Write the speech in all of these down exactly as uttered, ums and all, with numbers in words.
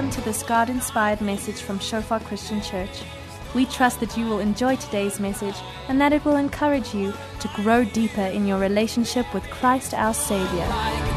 Welcome to this God-inspired message from Shofar Christian Church. We trust that you will enjoy today's message and that it will encourage you to grow deeper in your relationship with Christ our Savior.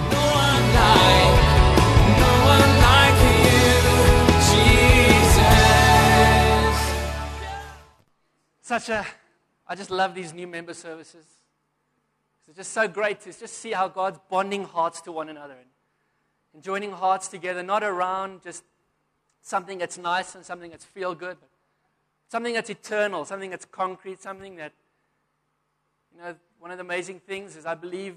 Such a, I just love these new member services. It's just so great to just see how God's bonding hearts to one another and, and joining hearts together, not around just something that's nice and something that's feel good, but something that's eternal, something that's concrete, something that, you know, one of the amazing things is I believe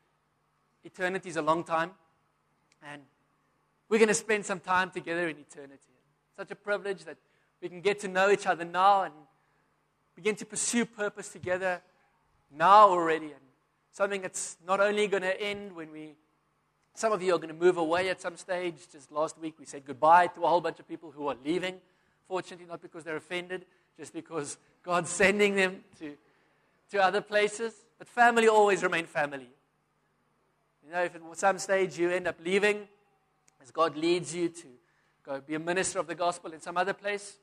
eternity is a long time, and we're going to spend some time together in eternity. Such a privilege that we can get to know each other now and begin to pursue purpose together now already, and something that's not only going to end when we, some of you are going to move away at some stage. Just last week we said goodbye to a whole bunch of people who are leaving. Fortunately, not because they're offended, just because God's sending them to, to other places. But family always remain family. You know, if at some stage you end up leaving, as God leads you to go be a minister of the gospel in some other place,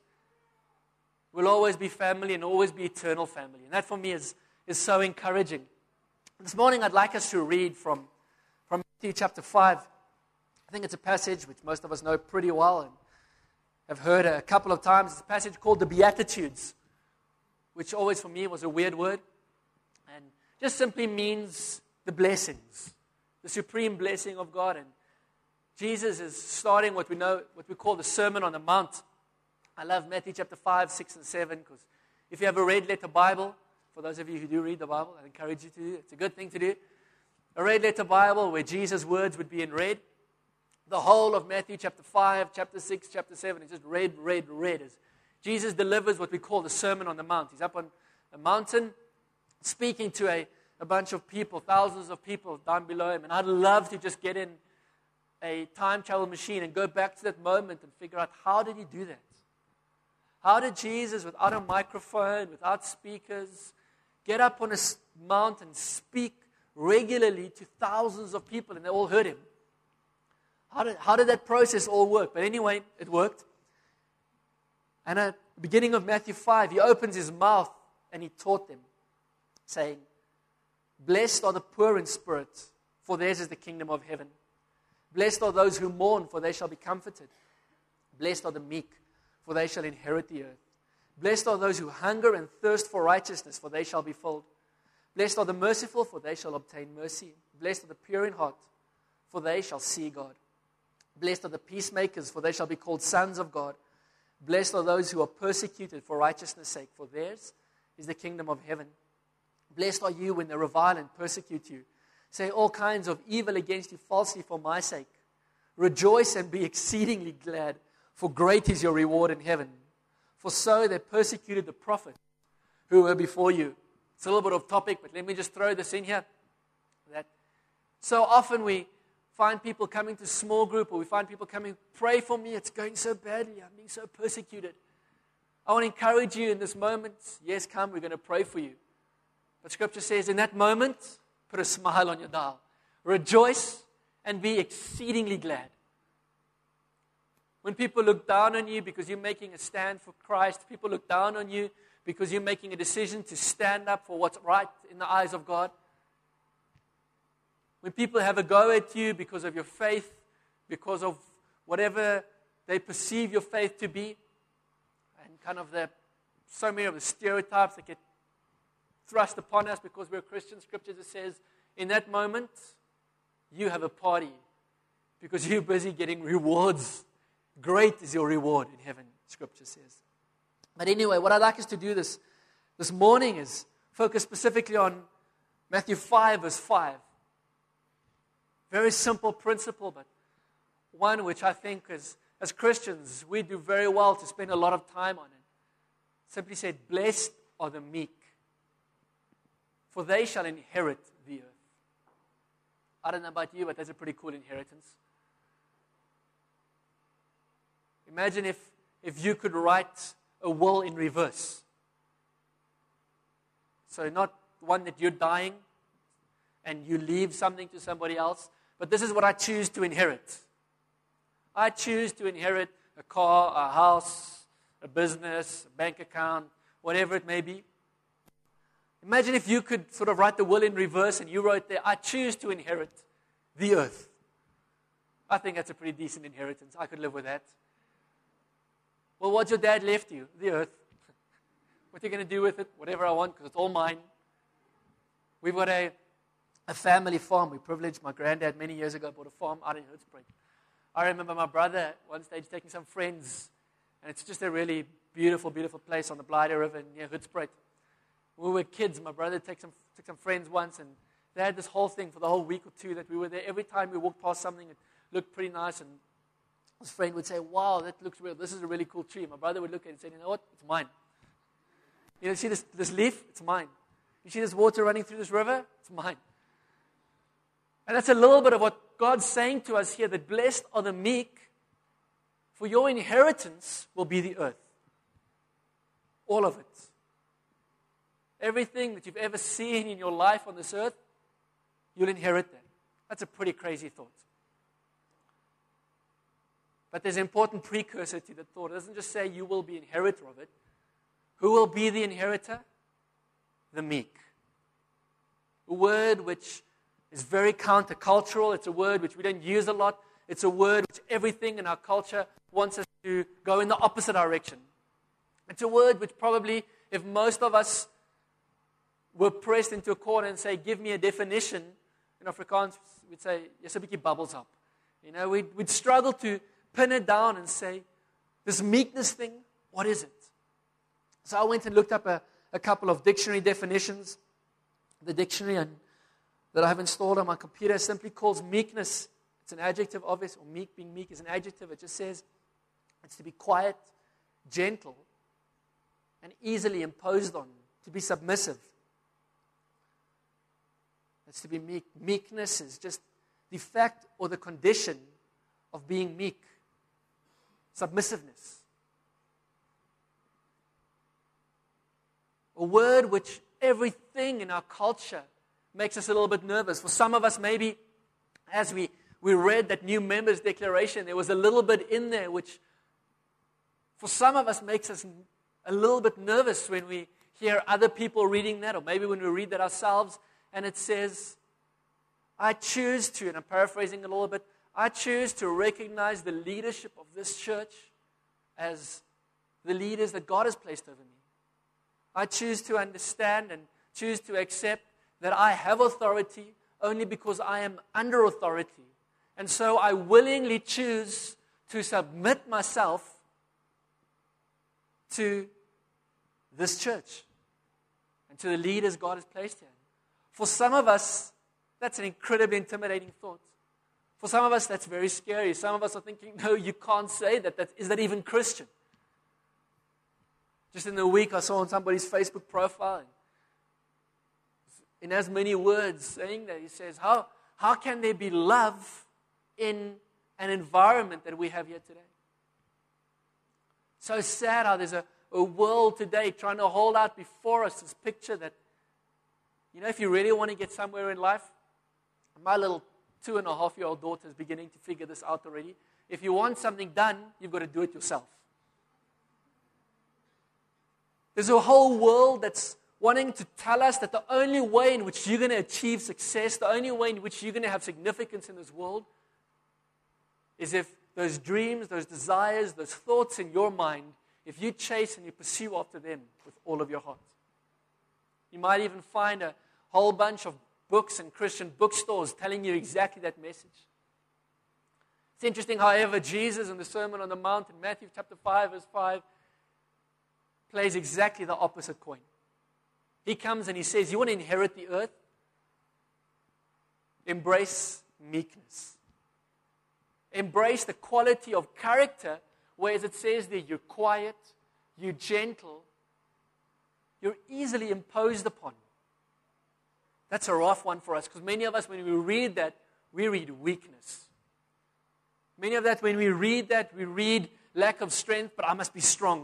we'll always be family and always be eternal family. And that for me is, is so encouraging. This morning I'd like us to read from, from Matthew chapter five. I think it's a passage which most of us know pretty well and have heard a couple of times. It's a passage called the Beatitudes, which always for me was a weird word, and just simply means the blessings, the supreme blessing of God. And Jesus is starting what we know, what we call the Sermon on the Mount. I love Matthew chapter five, six, and seven, because if you have a red letter Bible, for those of you who do read the Bible, I encourage you to do it. It's a good thing to do. A red letter Bible where Jesus' words would be in red. The whole of Matthew chapter five, chapter six, chapter seven is just red, red, red. As Jesus delivers what we call the Sermon on the Mount. He's up on a mountain speaking to a, a bunch of people, thousands of people down below him. And I'd love to just get in a time travel machine and go back to that moment and figure out, how did he do that? How did Jesus, without a microphone, without speakers, get up on a mount and speak regularly to thousands of people and they all heard him? How did, how did that process all work? But anyway, it worked. And at the beginning of Matthew five, he opens his mouth and he taught them, saying, "Blessed are the poor in spirit, for theirs is the kingdom of heaven. Blessed are those who mourn, for they shall be comforted. Blessed are the meek, for they shall inherit the earth. Blessed are those who hunger and thirst for righteousness, for they shall be filled. Blessed are the merciful, for they shall obtain mercy. Blessed are the pure in heart, for they shall see God. Blessed are the peacemakers, for they shall be called sons of God. Blessed are those who are persecuted for righteousness' sake, for theirs is the kingdom of heaven. Blessed are you when they revile and persecute you, say all kinds of evil against you falsely for my sake. Rejoice and be exceedingly glad, for great is your reward in heaven. For so they persecuted the prophets who were before you." It's a little bit off topic, but let me just throw this in here. That so often we find people coming to small group, or we find people coming, "Pray for me, it's going so badly, I'm being so persecuted." I want to encourage you in this moment. Yes, come, we're going to pray for you. But Scripture says, in that moment, put a smile on your dial. Rejoice and be exceedingly glad. When people look down on you because you're making a stand for Christ, people look down on you because you're making a decision to stand up for what's right in the eyes of God. When people have a go at you because of your faith, because of whatever they perceive your faith to be, and kind of the so many of the stereotypes that get thrust upon us because we're Christians, Scripture just says, in that moment, you have a party because you're busy getting rewards. Great is your reward in heaven, Scripture says. But anyway, what I'd like us to do this, this morning is focus specifically on Matthew five, verse five. Very simple principle, but one which I think as, as Christians, we do very well to spend a lot of time on it. Simply said, "Blessed are the meek, for they shall inherit the earth." I don't know about you, but that's a pretty cool inheritance. Imagine if, if you could write a will in reverse. So not one that you're dying and you leave something to somebody else, but this is what I choose to inherit. I choose to inherit a car, a house, a business, a bank account, whatever it may be. Imagine if you could sort of write the will in reverse and you wrote there, I choose to inherit the earth. I think that's a pretty decent inheritance. I could live with that. Well, what's your dad left you? The earth. What are you going to do with it? Whatever I want, because it's all mine. We've got a, a family farm. We privileged my granddad many years ago, bought a farm out in Hoedspruit. I remember my brother at one stage taking some friends, and it's just a really beautiful, beautiful place on the Blyde River near Hoedspruit. When we were kids, my brother took some, took some friends once, and they had this whole thing for the whole week or two that we were there. Every time we walked past something, it looked pretty nice, and his friend would say, wow, that looks real. This is a really cool tree. My brother would look at it and say, you know what? It's mine. You know, see this, this leaf? It's mine. You see this water running through this river? It's mine. And that's a little bit of what God's saying to us here, that blessed are the meek, for your inheritance will be the earth. All of it. Everything that you've ever seen in your life on this earth, you'll inherit that. That's a pretty crazy thought. But there's an important precursor to the thought. It doesn't just say you will be inheritor of it. Who will be the inheritor? The meek. A word which is very countercultural. It's a word which we don't use a lot. It's a word which everything in our culture wants us to go in the opposite direction. It's a word which probably, if most of us were pressed into a corner and say, give me a definition, in Afrikaans, we'd say, yes, a bietjie bubbles up. You know, we'd, we'd struggle to pin it down and say, this meekness thing, what is it? So I went and looked up a, a couple of dictionary definitions. The dictionary and, that I have installed on my computer simply calls meekness, it's an adjective, obvious, or meek, being meek is an adjective. It just says it's to be quiet, gentle, and easily imposed on, to be submissive. It's to be meek. Meekness is just the fact or the condition of being meek. Submissiveness. A word which everything in our culture makes us a little bit nervous. For some of us, maybe as we, we read that new members declaration, there was a little bit in there which for some of us makes us a little bit nervous when we hear other people reading that, or maybe when we read that ourselves, and it says, I choose to, and I'm paraphrasing a little bit, I choose to recognize the leadership of this church as the leaders that God has placed over me. I choose to understand and choose to accept that I have authority only because I am under authority. And so I willingly choose to submit myself to this church and to the leaders God has placed here. For some of us, that's an incredibly intimidating thought. For some of us, that's very scary. Some of us are thinking, no, you can't say that. that is that even Christian? Just in the week, I saw on somebody's Facebook profile, and in as many words saying that, he says, how, how can there be love in an environment that we have here today? So sad how there's a, a world today trying to hold out before us this picture that, you know, if you really want to get somewhere in life, my little two and a half year old daughter is beginning to figure this out already. If you want something done, you've got to do it yourself. There's a whole world that's wanting to tell us that the only way in which you're going to achieve success, the only way in which you're going to have significance in this world, is if those dreams, those desires, those thoughts in your mind, if you chase and you pursue after them with all of your heart. You might even find a whole bunch of books and Christian bookstores telling you exactly that message. It's interesting, however, Jesus in the Sermon on the Mount in Matthew chapter five, verse five, plays exactly the opposite coin. He comes and he says, you want to inherit the earth? Embrace meekness. Embrace the quality of character, whereas it says there, you're quiet, you're gentle, you're easily imposed upon. That's a rough one for us, because many of us, when we read that, we read weakness. Many of that, when we read that, we read lack of strength, but I must be strong.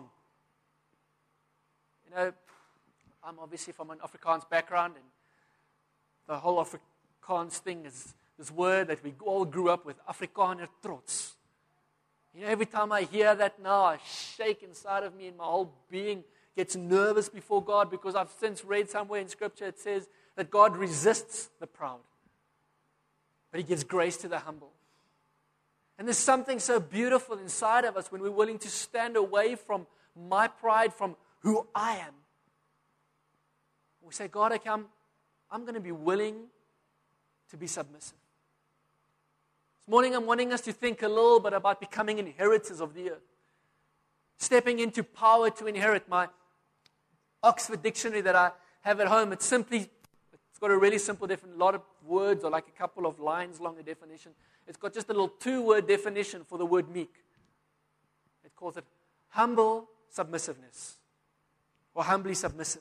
You know, I'm obviously from an Afrikaans background, and the whole Afrikaans thing is this word that we all grew up with, Afrikaner trots. You know, every time I hear that now, I shake inside of me and my whole being gets nervous before God, because I've since read somewhere in Scripture it says that God resists the proud, but He gives grace to the humble. And there's something so beautiful inside of us when we're willing to stand away from my pride, from who I am. We say, God, okay, I'm, I'm going to be willing to be submissive. This morning I'm wanting us to think a little bit about becoming inheritors of the earth. Stepping into power to inherit. My Oxford Dictionary that I have at home, it's simply, it's got a really simple definition, a lot of words or like a couple of lines long, a definition. It's got just a little two-word definition for the word meek. It calls it humble submissiveness, or humbly submissive.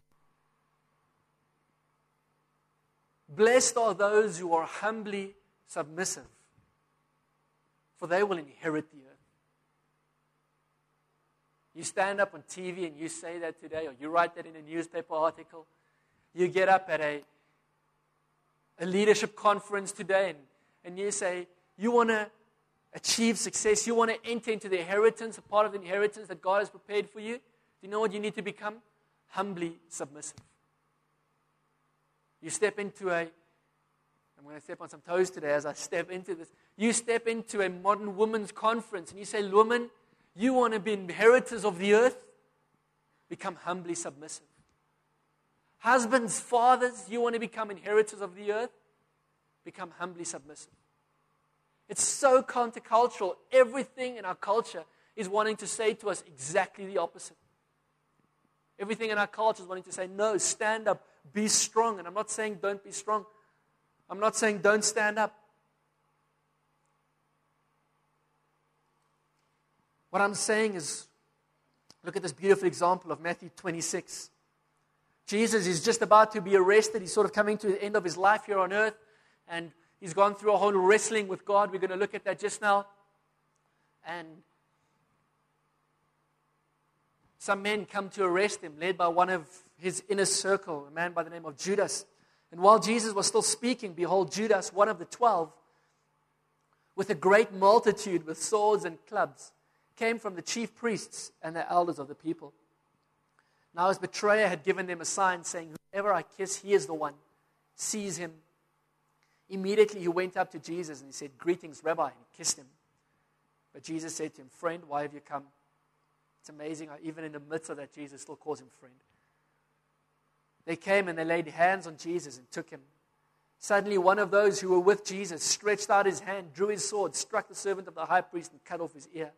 Blessed are those who are humbly submissive, for they will inherit the earth. You stand up on T V and you say that today, or you write that in a newspaper article. You get up at a, a leadership conference today and, and you say, you want to achieve success, you want to enter into the inheritance, a part of the inheritance that God has prepared for you. Do you know what you need to become? Humbly submissive. You step into a, I'm going to step on some toes today as I step into this. You step into a modern women's conference and you say, women, you want to be inheritors of the earth? Become humbly submissive. Husbands, fathers, you want to become inheritors of the earth? Become humbly submissive. It's so countercultural. Everything in our culture is wanting to say to us exactly the opposite. Everything in our culture is wanting to say, no, stand up, be strong. And I'm not saying don't be strong. I'm not saying don't stand up. What I'm saying is, look at this beautiful example of Matthew twenty-six. Jesus is just about to be arrested. He's sort of coming to the end of his life here on earth. And he's gone through a whole wrestling with God. We're going to look at that just now. And some men come to arrest him, led by one of his inner circle, a man by the name of Judas. And while Jesus was still speaking, behold, Judas, one of the twelve, with a great multitude with swords and clubs, came from the chief priests and the elders of the people. Now his betrayer had given them a sign, saying, whoever I kiss, he is the one. Seize him. Immediately he went up to Jesus and he said, greetings, Rabbi, and he kissed him. But Jesus said to him, friend, why have you come? It's amazing how even in the midst of that, Jesus still calls him friend. They came and they laid hands on Jesus and took him. Suddenly one of those who were with Jesus stretched out his hand, drew his sword, struck the servant of the high priest and cut off his ear.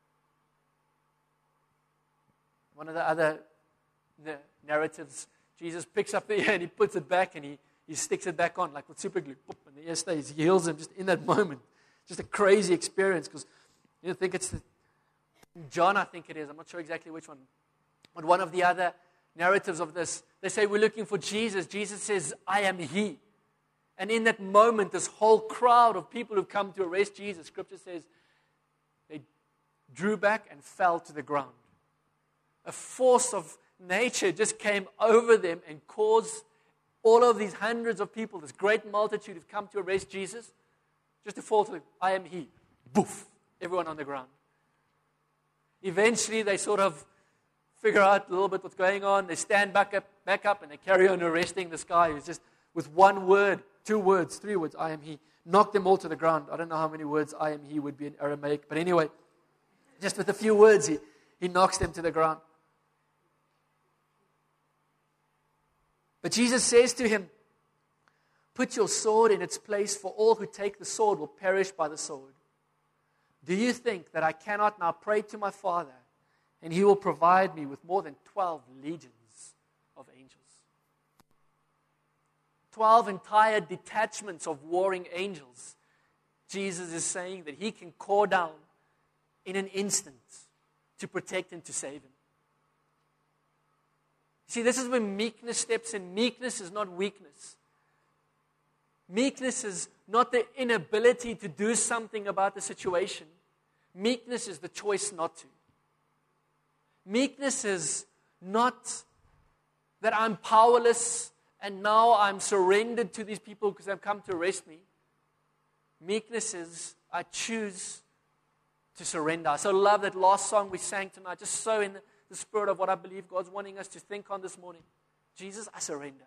One of the other the narratives, Jesus picks up the ear and he puts it back and he, he sticks it back on like with super glue. And the ear stays. He heals him just in that moment. Just a crazy experience because you think it's the, John, I think it is. I'm not sure exactly which one. But one of the other narratives of this, they say we're looking for Jesus. Jesus says, I am He. And in that moment, this whole crowd of people who've come to arrest Jesus, Scripture says, they drew back and fell to the ground. A force of nature just came over them and caused all of these hundreds of people, this great multitude who've come to arrest Jesus, just to fall to the, I am He. Boof, everyone on the ground. Eventually, they sort of figure out a little bit what's going on. They stand back up, back up, and they carry on arresting this guy who's just with one word, two words, three words, I am He. Knocked them all to the ground. I don't know how many words I am He would be in Aramaic, but anyway, just with a few words, he, he knocks them to the ground. But Jesus says to him, put your sword in its place, for all who take the sword will perish by the sword. Do you think that I cannot now pray to my Father, and He will provide me with more than twelve legions of angels? Twelve entire detachments of warring angels. Jesus is saying that He can call down in an instant to protect and to save him. See, this is where meekness steps in. Meekness is not weakness. Meekness is not the inability to do something about the situation. Meekness is the choice not to. Meekness is not that I'm powerless and now I'm surrendered to these people because they've come to arrest me. Meekness is I choose to surrender. I so love that last song we sang tonight, just so in the spirit of what I believe God's wanting us to think on this morning. Jesus, I surrender.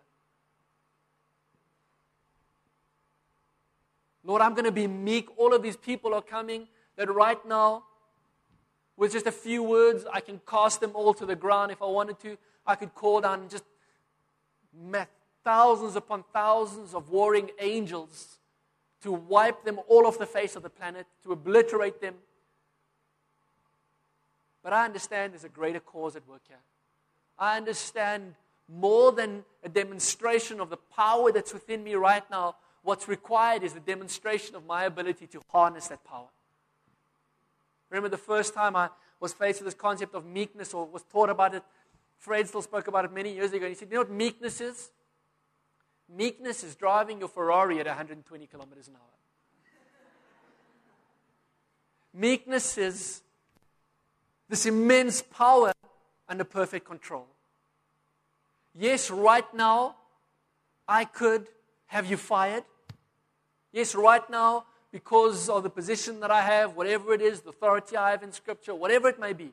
Lord, I'm going to be meek. All of these people are coming that right now, with just a few words, I can cast them all to the ground. If I wanted to, I could call down just thousands upon thousands of warring angels to wipe them all off the face of the planet, to obliterate them. But I understand there's a greater cause at work here. I understand more than a demonstration of the power that's within me right now. What's required is the demonstration of my ability to harness that power. Remember the first time I was faced with this concept of meekness or was taught about it, Fred still spoke about it many years ago. He said, you know what meekness is? Meekness is driving your Ferrari at one hundred twenty kilometers an hour. Meekness is this immense power under perfect control. Yes, right now, I could have you fired. Yes, right now, because of the position that I have, whatever it is, the authority I have in Scripture, whatever it may be,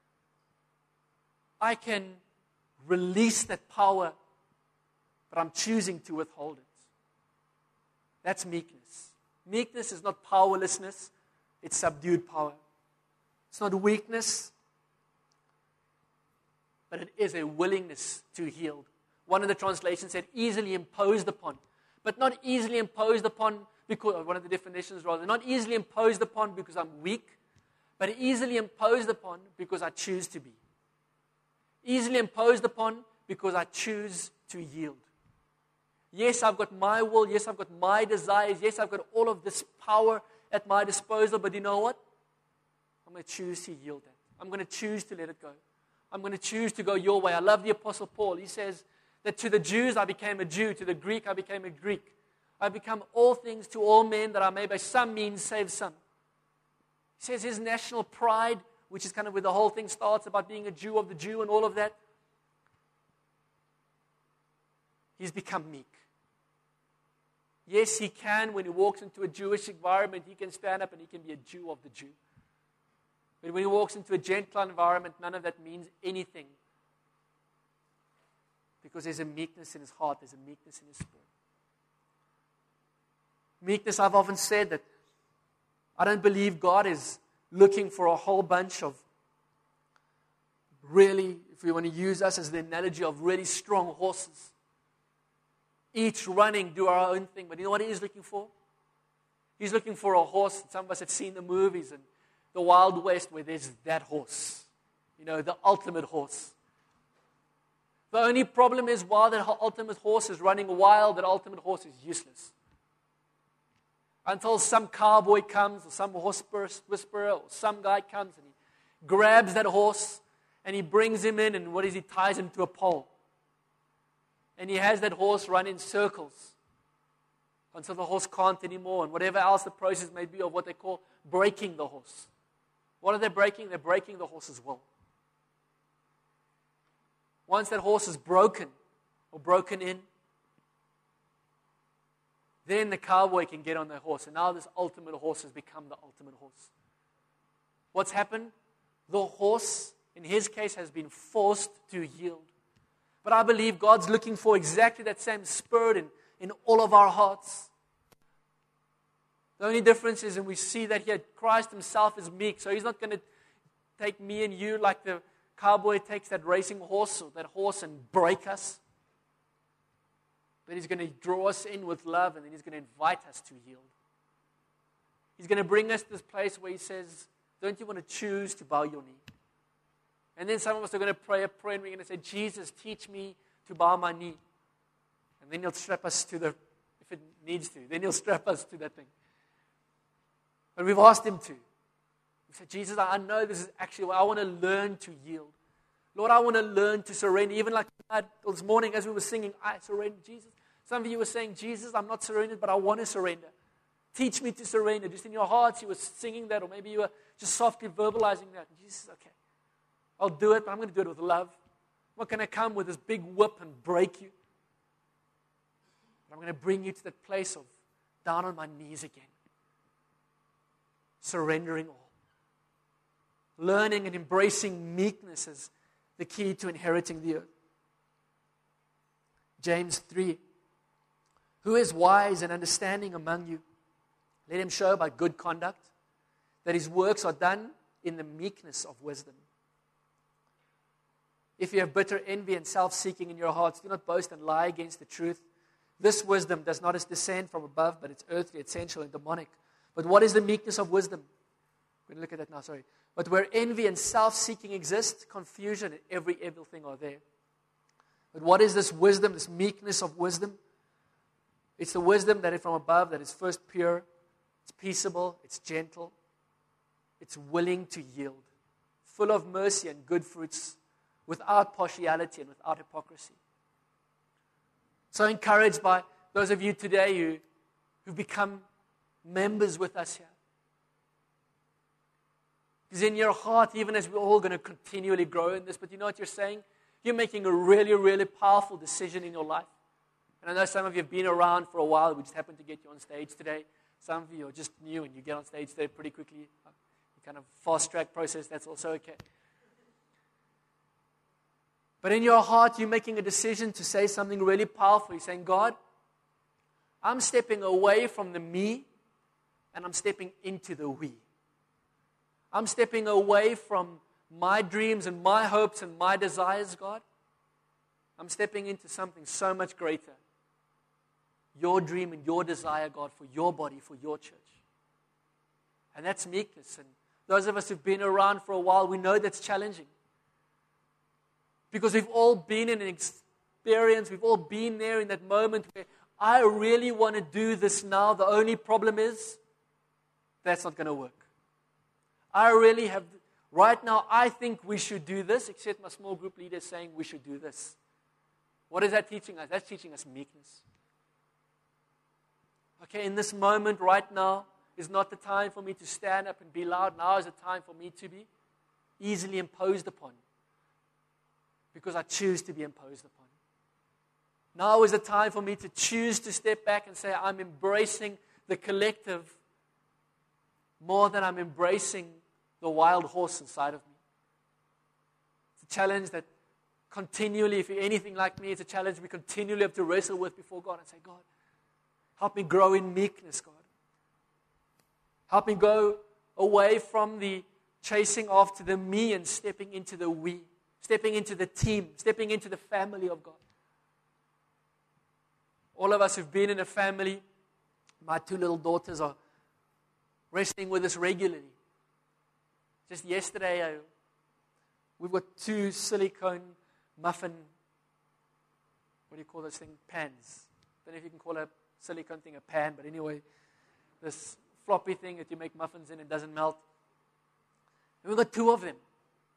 I can release that power, but I'm choosing to withhold it. That's meekness. Meekness is not powerlessness, it's subdued power. It's not weakness, but it is a willingness to yield. One of the translations said easily imposed upon, but not easily imposed upon because, one of the definitions rather, not easily imposed upon because I'm weak, but easily imposed upon because I choose to be. Easily imposed upon because I choose to yield. Yes, I've got my will. Yes, I've got my desires. Yes, I've got all of this power at my disposal, but you know what? I'm going to choose to yield that. I'm going to choose to let it go. I'm going to choose to go your way. I love the Apostle Paul. He says that to the Jews I became a Jew, to the Greek I became a Greek. I become all things to all men that I may by some means save some. He says his national pride, which is kind of where the whole thing starts about being a Jew of the Jew and all of that, he's become meek. Yes, he can, when he walks into a Jewish environment, he can stand up and he can be a Jew of the Jew. But when he walks into a Gentile environment, none of that means anything. Because there's a meekness in his heart, there's a meekness in his spirit. Meekness, I've often said that I don't believe God is looking for a whole bunch of really, if we want to use us as the analogy of really strong horses. Each running, do our own thing. But you know what he is looking for? He's looking for a horse. Some of us have seen the movies and the Wild West where there's that horse. You know, the ultimate horse. The only problem is while that ultimate horse is running wild, that ultimate horse is useless. Until some cowboy comes, or some horse whisperer, or some guy comes and he grabs that horse and he brings him in, and what is he? Ties him to a pole. And he has that horse run in circles until the horse can't anymore, and whatever else the process may be of what they call breaking the horse. What are they breaking? They're breaking the horse's will. Once that horse is broken or broken in, then the cowboy can get on the horse. And now this ultimate horse has become the ultimate horse. What's happened? The horse, in his case, has been forced to yield. But I believe God's looking for exactly that same spirit in, in all of our hearts. The only difference is, and we see that here, Christ himself is meek. So he's not going to take me and you like the cowboy takes that racing horse or that horse and break us. But he's going to draw us in with love, and then he's going to invite us to yield. He's going to bring us to this place where he says, don't you want to choose to bow your knee? And then some of us are going to pray a prayer, and we're going to say, Jesus, teach me to bow my knee. And then he'll strap us to the, if it needs to, then he'll strap us to that thing. But we've asked him to. We said, Jesus, I know this is actually what I want to learn to yield. Lord, I want to learn to surrender. Even like this morning as we were singing, I surrender, Jesus. Some of you were saying, Jesus, I'm not surrendered, but I want to surrender. Teach me to surrender. Just in your hearts, you were singing that, or maybe you were just softly verbalizing that. And Jesus, okay, I'll do it, but I'm going to do it with love. I'm not going to come with this big whip and break you. But I'm going to bring you to that place of down on my knees again. Surrendering all. learning and embracing meekness as the key to inheriting the earth. James three. Who is wise and understanding among you? Let him show by good conduct that his works are done in the meekness of wisdom. If you have bitter envy and self-seeking in your hearts, do not boast and lie against the truth. This wisdom does not descend from above, but it's earthly, it's sensual, and demonic. But what is the meekness of wisdom? We're going to look at that now, sorry. But where envy and self-seeking exist, confusion and every evil thing are there. But what is this wisdom, this meekness of wisdom? It's the wisdom that is from above, that is first pure, it's peaceable, it's gentle, it's willing to yield, full of mercy and good fruits, without partiality and without hypocrisy. So encouraged by those of you today who, who've become members with us here. Because in your heart, even as we're all going to continually grow in this, but you know what you're saying? You're making a really, really powerful decision in your life. And I know some of you have been around for a while. We just happened to get you on stage today. Some of you are just new and you get on stage today pretty quickly. You kind of fast-track process, that's also okay. But in your heart, you're making a decision to say something really powerful. You're saying, God, I'm stepping away from the me and I'm stepping into the we. I'm stepping away from my dreams and my hopes and my desires, God. I'm stepping into something so much greater. Your dream and your desire, God, for your body, for your church. And that's meekness. And those of us who've been around for a while, we know that's challenging. Because we've all been in an experience, we've all been there in that moment where I really want to do this now. The only problem is that's not going to work. I really have, right now, I think we should do this, except my small group leader is saying we should do this. What is that teaching us? That's teaching us meekness. Okay, in this moment right now is not the time for me to stand up and be loud. Now is the time for me to be easily imposed upon. Because I choose to be imposed upon. Now is the time for me to choose to step back and say, I'm embracing the collective more than I'm embracing the wild horse inside of me. It's a challenge that continually, if you're anything like me, it's a challenge we continually have to wrestle with before God and say, God, help me grow in meekness, God. Help me go away from the chasing after the me and stepping into the we. Stepping into the team, stepping into the family of God. All of us who've been in a family, my two little daughters are wrestling with this regularly. Just yesterday, I, we've got two silicone muffin, what do you call this thing, pans. I don't know if you can call a silicone thing a pan, but anyway, this floppy thing that you make muffins in and doesn't melt. And we've got two of them.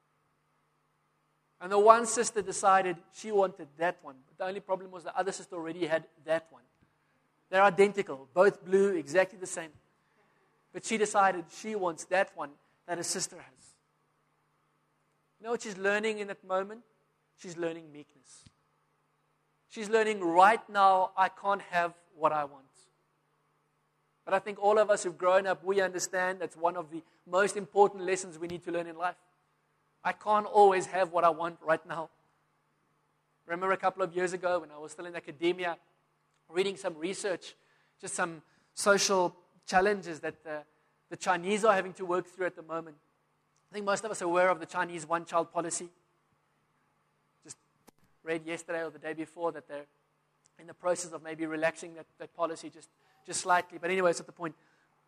And the one sister decided she wanted that one. But the only problem was the other sister already had that one. They're identical, both blue, exactly the same. But she decided she wants that one that her sister has. You know what she's learning in that moment? She's learning meekness. She's learning right now, I can't have what I want. But I think all of us who've grown up, we understand that's one of the most important lessons we need to learn in life. I can't always have what I want right now. I remember a couple of years ago when I was still in academia, reading some research, just some social challenges that the, the Chinese are having to work through at the moment. I think most of us are aware of the Chinese one-child policy. Just read yesterday or the day before that they're in the process of maybe relaxing that, that policy just, just slightly. But anyway, it's not the point.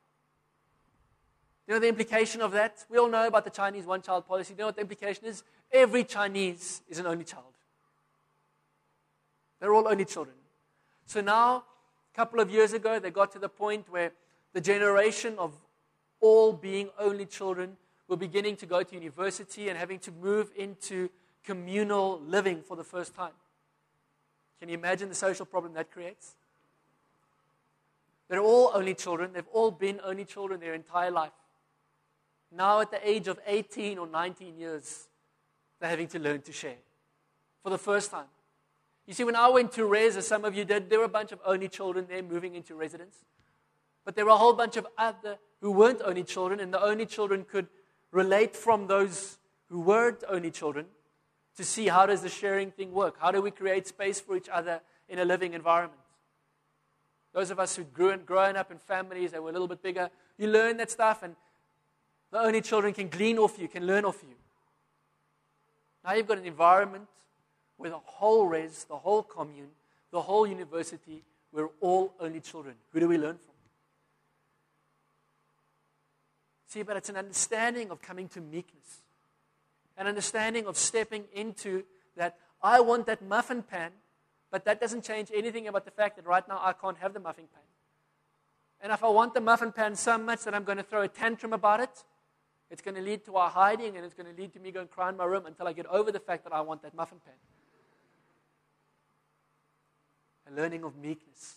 You know the implication of that? We all know about the Chinese one-child policy. You know what the implication is? Every Chinese is an only child. They're all only children. So now, a couple of years ago, they got to the point where the generation of all being only children were beginning to go to university and having to move into communal living for the first time. Can you imagine the social problem that creates? They're all only children. They've all been only children their entire life. Now at the age of eighteen or nineteen years, they're having to learn to share for the first time. You see, when I went to res, as some of you did, there were a bunch of only children there moving into residence. But there were a whole bunch of other who weren't only children, and the only children could relate from those who weren't only children to see how does the sharing thing work? How do we create space for each other in a living environment? Those of us who grew and grown up in families that were a little bit bigger, you learn that stuff, and the only children can glean off you, can learn off you. Now you've got an environment where the whole res, the whole commune, the whole university, we're all only children. Who do we learn from? See, but it's an understanding of coming to meekness. An understanding of stepping into that, I want that muffin pan, but that doesn't change anything about the fact that right now I can't have the muffin pan. And if I want the muffin pan so much that I'm going to throw a tantrum about it, it's going to lead to our hiding, and it's going to lead to me going cry in my room until I get over the fact that I want that muffin pan. A learning of meekness.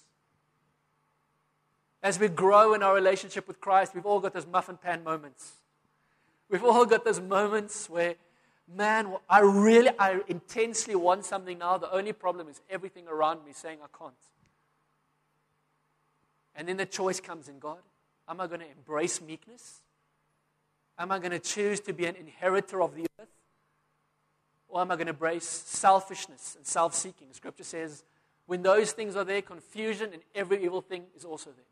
As we grow in our relationship with Christ, we've all got those muffin pan moments. We've all got those moments where, man, I really, I intensely want something now. The only problem is everything around me saying I can't. And then the choice comes in God. Am I going to embrace meekness? Am I going to choose to be an inheritor of the earth? Or am I going to embrace selfishness and self-seeking? Scripture says, when those things are there, confusion and every evil thing is also there.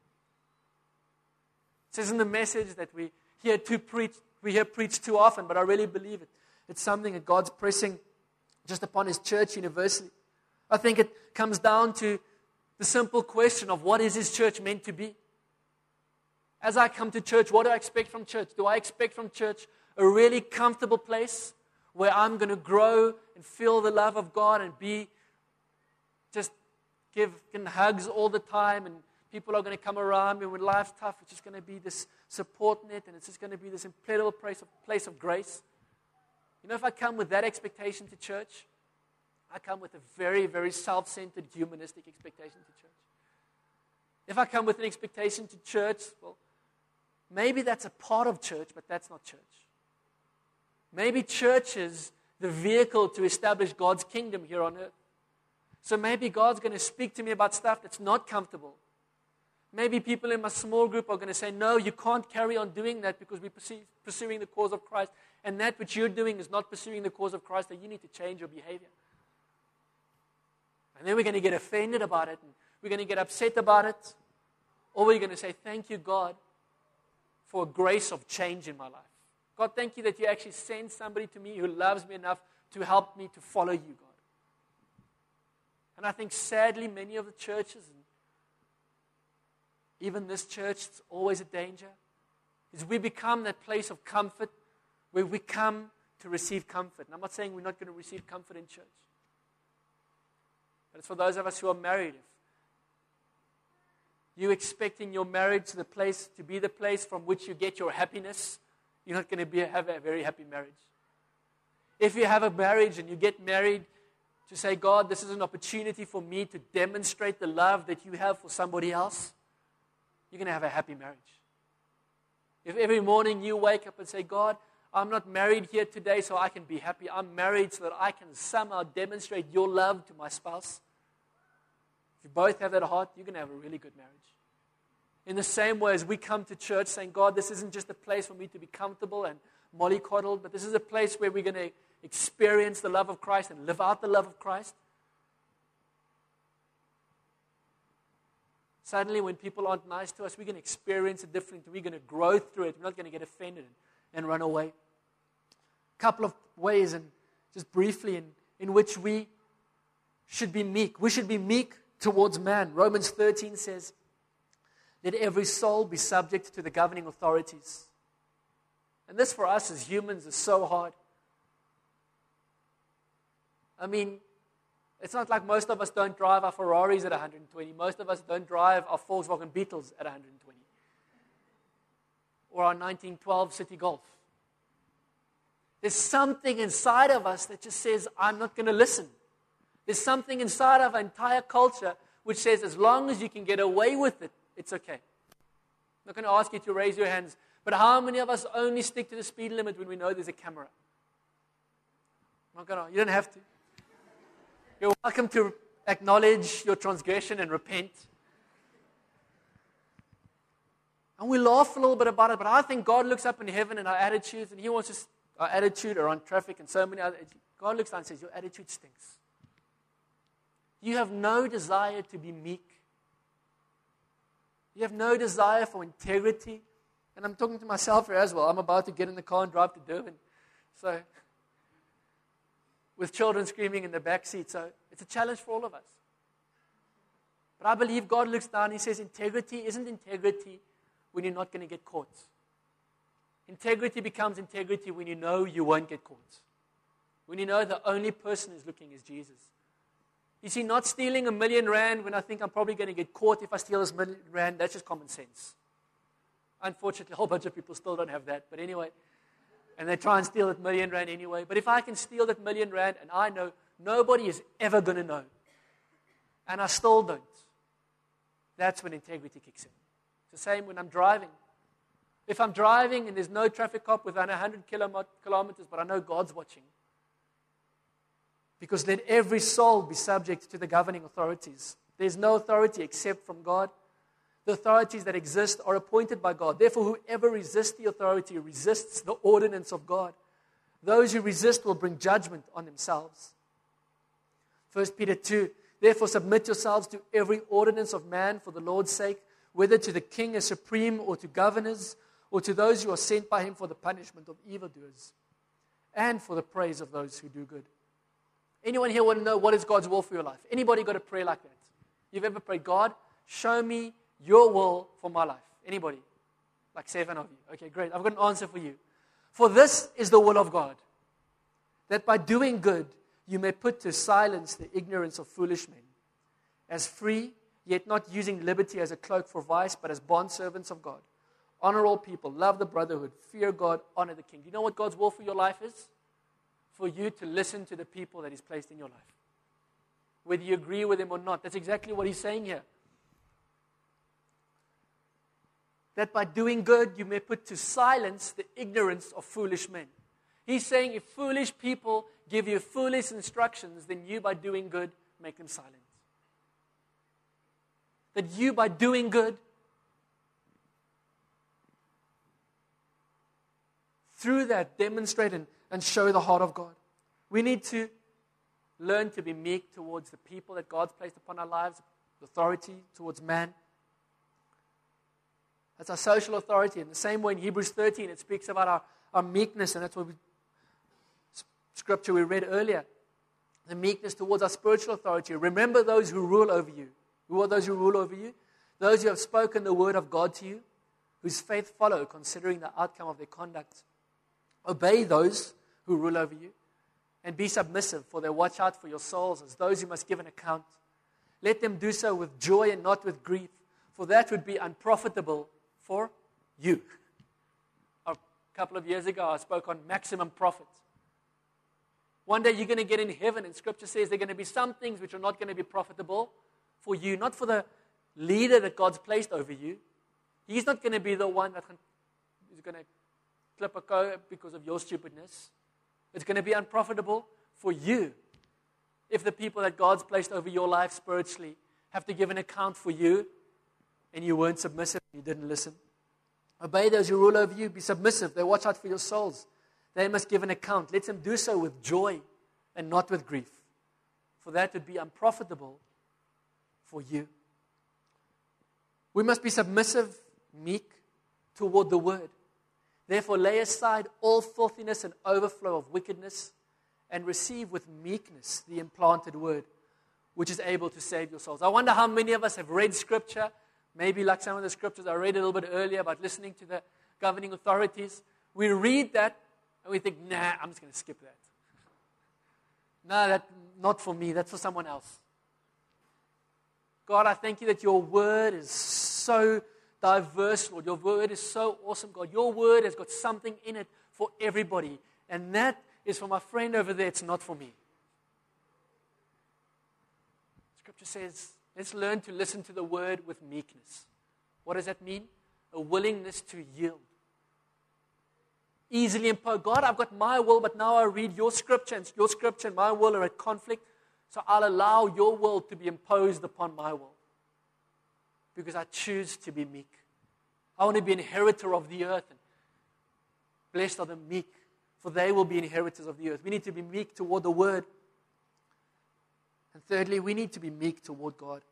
It says in the message that we hear too preach, we hear preached too often, but I really believe it. It's something that God's pressing just upon His church universally. I think it comes down to the simple question of what is His church meant to be? As I come to church, what do I expect from church? Do I expect from church a really comfortable place where I'm going to grow and feel the love of God and be just give hugs all the time, and people are going to come around me when life's tough? It's just going to be this support net, and it's just going to be this incredible place of, place of grace. You know, if I come with that expectation to church, I come with a very, very self-centered, humanistic expectation to church. If I come with an expectation to church, well, maybe that's a part of church, but that's not church. Maybe church is the vehicle to establish God's kingdom here on earth. So maybe God's going to speak to me about stuff that's not comfortable. Maybe people in my small group are going to say, no, you can't carry on doing that because we're pursuing the cause of Christ. And that which you're doing is not pursuing the cause of Christ, that you need to change your behavior. And then we're going to get offended about it, and we're going to get upset about it. Or we're going to say, thank you, God, for a grace of change in my life. God, thank you that you actually sent somebody to me who loves me enough to help me to follow you, God. And I think sadly many of the churches, and even this church, it's always a danger, is we become that place of comfort where we come to receive comfort. And I'm not saying we're not going to receive comfort in church. But it's for those of us who are married. If you're expecting your marriage to the place to be the place from which you get your happiness, you're not going to be, have a very happy marriage. If you have a marriage and you get married to say, God, this is an opportunity for me to demonstrate the love that you have for somebody else, you're going to have a happy marriage. If every morning you wake up and say, God, I'm not married here today so I can be happy. I'm married so that I can somehow demonstrate your love to my spouse. If you both have that heart, you're going to have a really good marriage. In the same way as we come to church saying, God, this isn't just a place for me to be comfortable and mollycoddled, but this is a place where we're going to experience the love of Christ and live out the love of Christ. Suddenly, when people aren't nice to us, we're going to experience it differently. We're going to grow through it. We're not going to get offended and run away. A couple of ways, and just briefly, in, in which we should be meek. We should be meek towards man. Romans thirteen says, let every soul be subject to the governing authorities. And this for us as humans is so hard. I mean, it's not like most of us don't drive our Ferraris at one hundred twenty. Most of us don't drive our Volkswagen Beetles at one hundred twenty. Or our nineteen twelve City Golf. There's something inside of us that just says, I'm not going to listen. There's something inside of our entire culture which says, as long as you can get away with it, it's okay. I'm not going to ask you to raise your hands, but how many of us only stick to the speed limit when we know there's a camera? I'm not going to, you don't have to. You're welcome to acknowledge your transgression and repent. And we laugh a little bit about it, but I think God looks up in heaven and our attitudes, and He wants us, our attitude around traffic and so many other, God looks down and says, your attitude stinks. You have no desire to be meek. You have no desire for integrity. And I'm talking to myself here as well. I'm about to get in the car and drive to Durban. So, with children screaming in the back seat. So, it's a challenge for all of us. But I believe God looks down and He says, integrity isn't integrity when you're not going to get caught. Integrity becomes integrity when you know you won't get caught. When you know the only person who's looking is Jesus. You see, not stealing a million rand when I think I'm probably going to get caught if I steal this million rand, that's just common sense. Unfortunately, a whole bunch of people still don't have that. But anyway, and they try and steal that million rand anyway. But if I can steal that million rand and I know nobody is ever going to know, and I still don't, that's when integrity kicks in. It's the same when I'm driving. If I'm driving and there's no traffic cop within one hundred kilometers, but I know God's watching. Because let every soul be subject to the governing authorities. There's no authority except from God. The authorities that exist are appointed by God. Therefore, whoever resists the authority resists the ordinance of God. Those who resist will bring judgment on themselves. First Peter two, therefore submit yourselves to every ordinance of man for the Lord's sake, whether to the king as supreme or to governors, or to those who are sent by him for the punishment of evildoers, and for the praise of those who do good. Anyone here want to know what is God's will for your life? Anybody got a prayer like that? You've ever prayed, God, show me your will for my life? Anybody? Like seven of you. Okay, great. I've got an answer for you. For this is the will of God, that by doing good, you may put to silence the ignorance of foolish men. As free, yet not using liberty as a cloak for vice, but as bondservants of God. Honor all people, love the brotherhood, fear God, honor the king. Do you know what God's will for your life is? For you to listen to the people that He's placed in your life. Whether you agree with them or not. That's exactly what He's saying here. That by doing good, you may put to silence the ignorance of foolish men. He's saying if foolish people give you foolish instructions, then you, by doing good, make them silent. That you, by doing good, through that, demonstrate and, and show the heart of God. We need to learn to be meek towards the people that God's placed upon our lives, authority towards man. That's our social authority. In the same way in Hebrews thirteen, it speaks about our, our meekness, and that's what we, scripture we read earlier. The meekness towards our spiritual authority. Remember those who rule over you. Who are those who rule over you? Those who have spoken the word of God to you, whose faith follow, considering the outcome of their conduct. Obey those who rule over you, and be submissive, for they watch out for your souls as those who must give an account. Let them do so with joy and not with grief, for that would be unprofitable for you. A couple of years ago, I spoke on maximum profit. One day you're going to get in heaven, and Scripture says there are going to be some things which are not going to be profitable for you, not for the leader that God's placed over you. He's not going to be the one that is going to clip a coat because of your stupidness. It's going to be unprofitable for you if the people that God's placed over your life spiritually have to give an account for you and you weren't submissive, you didn't listen. Obey those who rule over you. Be submissive. They watch out for your souls. They must give an account. Let them do so with joy and not with grief, for that would be unprofitable for you. We must be submissive, meek toward the word. Therefore, lay aside all filthiness and overflow of wickedness, and receive with meekness the implanted word, which is able to save your souls. I wonder how many of us have read Scripture, maybe like some of the Scriptures I read a little bit earlier about listening to the governing authorities. We read that, and we think, nah, I'm just going to skip that. No, that's not for me. That's for someone else. God, I thank you that your word is so diverse, Lord. Your word is so awesome, God. Your word has got something in it for everybody. And that is for my friend over there. It's not for me. Scripture says, let's learn to listen to the word with meekness. What does that mean? A willingness to yield. Easily impose. God, I've got my will, but now I read your scripture, and your scripture and my will are at conflict. So I'll allow your will to be imposed upon my will. Because I choose to be meek. I want to be an inheritor of the earth. And blessed are the meek, for they will be inheritors of the earth. We need to be meek toward the word. And thirdly, we need to be meek toward God.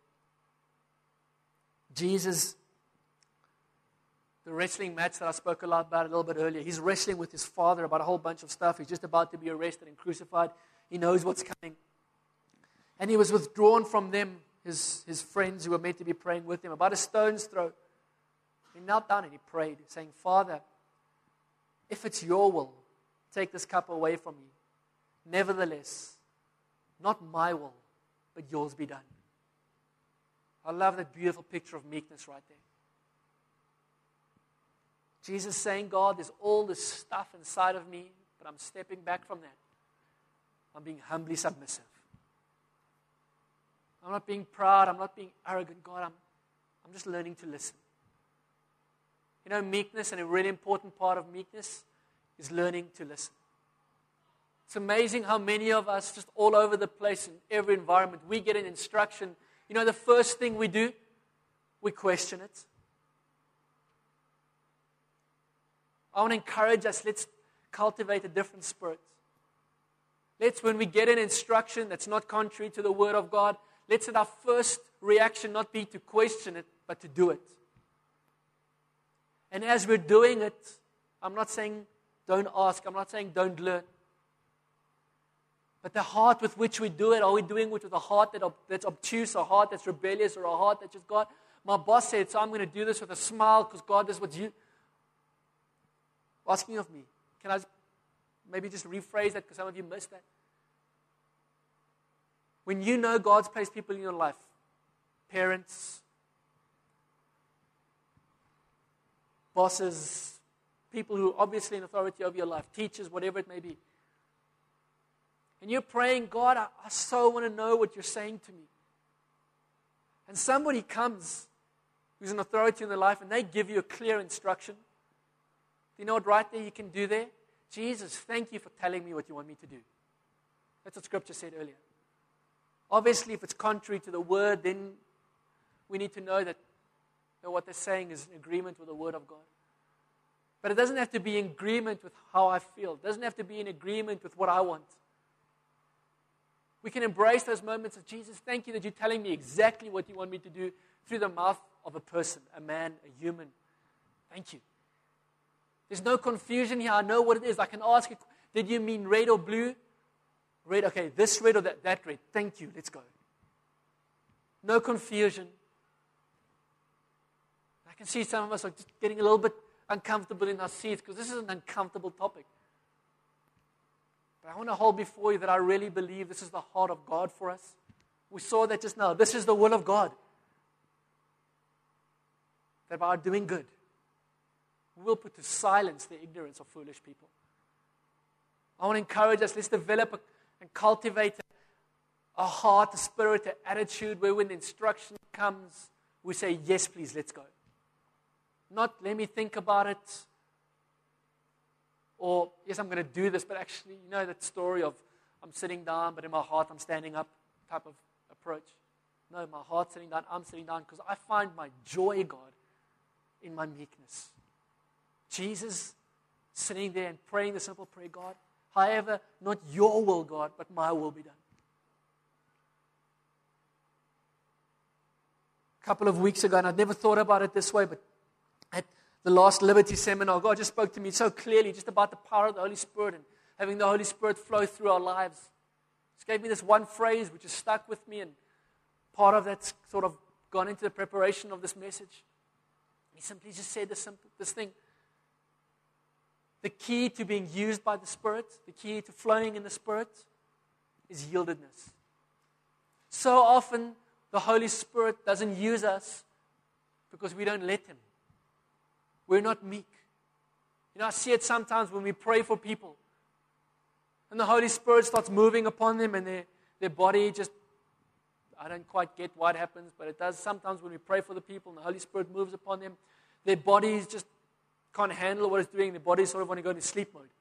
Jesus, the wrestling match that I spoke a lot about a little bit earlier, he's wrestling with his Father about a whole bunch of stuff. He's just about to be arrested and crucified. He knows what's coming. And he was withdrawn from them, his, his friends who were meant to be praying with him, about a stone's throw. He knelt down and he prayed, saying, Father, if it's your will, take this cup away from me. Nevertheless, not my will, but yours be done. I love that beautiful picture of meekness right there. Jesus saying, God, there's all this stuff inside of me, but I'm stepping back from that. I'm being humbly submissive. I'm not being proud. I'm not being arrogant. God, I'm, I'm just learning to listen. You know, meekness, and a really important part of meekness is learning to listen. It's amazing how many of us, just all over the place in every environment, we get an instruction. You know, the first thing we do, we question it. I want to encourage us, let's cultivate a different spirit. Let's, when we get an instruction that's not contrary to the Word of God, let's let our first reaction not be to question it, but to do it. And as we're doing it, I'm not saying don't ask, I'm not saying don't learn. But the heart with which we do it, are we doing it with a heart that, that's obtuse, a heart that's rebellious, or a heart that just, God, my boss said, so I'm going to do this with a smile because God does what you... Asking of me. Can I maybe just rephrase that because some of you missed that? When you know God's placed people in your life, parents, bosses, people who are obviously in authority over your life, teachers, whatever it may be, and you're praying, God, I, I so want to know what you're saying to me. And somebody comes who's an authority in their life and they give you a clear instruction. You know what right there you can do there? Jesus, thank you for telling me what you want me to do. That's what Scripture said earlier. Obviously, if it's contrary to the Word, then we need to know that you know, what they're saying is in agreement with the Word of God. But it doesn't have to be in agreement with how I feel. It doesn't have to be in agreement with what I want. We can embrace those moments of, Jesus, thank you that you're telling me exactly what you want me to do through the mouth of a person, a man, a human. Thank you. There's no confusion here. I know what it is. I can ask, did you mean red or blue? Red, okay, this red or that, that red. Thank you, let's go. No confusion. I can see some of us are just getting a little bit uncomfortable in our seats because this is an uncomfortable topic. But I want to hold before you that I really believe this is the heart of God for us. We saw that just now. This is the will of God. That by our doing good, we will put to silence the ignorance of foolish people. I want to encourage us, let's develop a, and cultivate a, a heart, a spirit, an attitude where when the instruction comes, we say, yes, please, let's go. Not, let me think about it. Or, yes, I'm going to do this, but actually, you know that story of I'm sitting down, but in my heart I'm standing up type of approach. No, my heart's sitting down, I'm sitting down because I find my joy, God, in my meekness. Jesus sitting there and praying the simple prayer, God, however, not your will, God, but my will be done. A couple of weeks ago, and I'd never thought about it this way, but at the last Liberty seminar, God just spoke to me so clearly just about the power of the Holy Spirit and having the Holy Spirit flow through our lives. He gave me this one phrase which has stuck with me, and part of that's sort of gone into the preparation of this message. He simply just said this, simple, this thing. The key to being used by the Spirit, the key to flowing in the Spirit, is yieldedness. So often, the Holy Spirit doesn't use us because we don't let Him. We're not meek. You know, I see it sometimes when we pray for people, and the Holy Spirit starts moving upon them, and their, their body just, I don't quite get what happens, but it does sometimes when we pray for the people, and the Holy Spirit moves upon them, their bodies just can't handle what it's doing. The body sort of want to go into sleep mode.